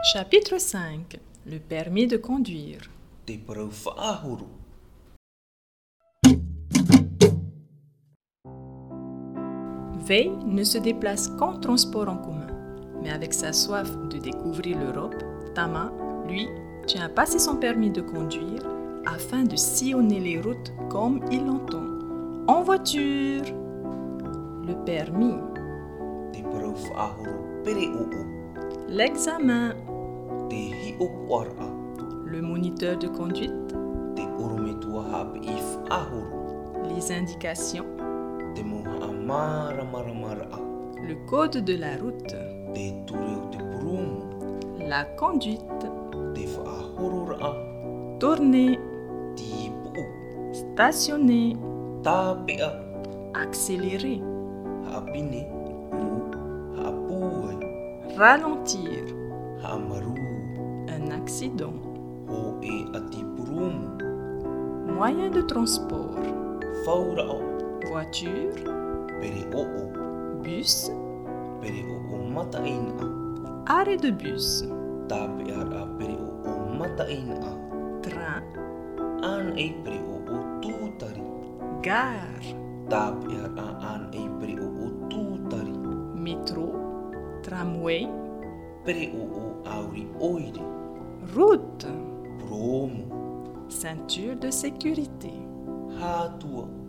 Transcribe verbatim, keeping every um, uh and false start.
Chapitre cinq. Le permis de conduire. Te parau whaahuru. Veil ne se déplace qu'en transport en commun. Mais avec sa soif de découvrir l'Europe, Tama, lui, tient à passer son permis de conduire afin de sillonner les routes comme il l'entend. En voiture. Le permis. Te parau whaahuru pere o'o. L'examen. Te hi'opu ara. Le moniteur de conduite. Te orometua hape I whaahuru. Les indications. Te moha mara mara mara a. Le code de la route. Te tureo te purumu. La conduite. Te whaahuru ra. Tourner. Ti pu'u. Stationner. Tāpea. Accélérer. Haapine. U. Haapuai. Ralentir. Haamaru. Un accident. Ho e ati purumu. Moyen de transport. Whaura o. Voiture. Pere o'o. Bus. Pere o'o mataina a. Arrêt de bus. Tāpea ra pere o'o mataina a. Train. An e pere o'o tūtari. Gare. Tāpea ra an e pere o'o tūtari. Métro. Tramway. Pere o'o auri oire. Route. Promu. Ceinture de sécurité. Hātua.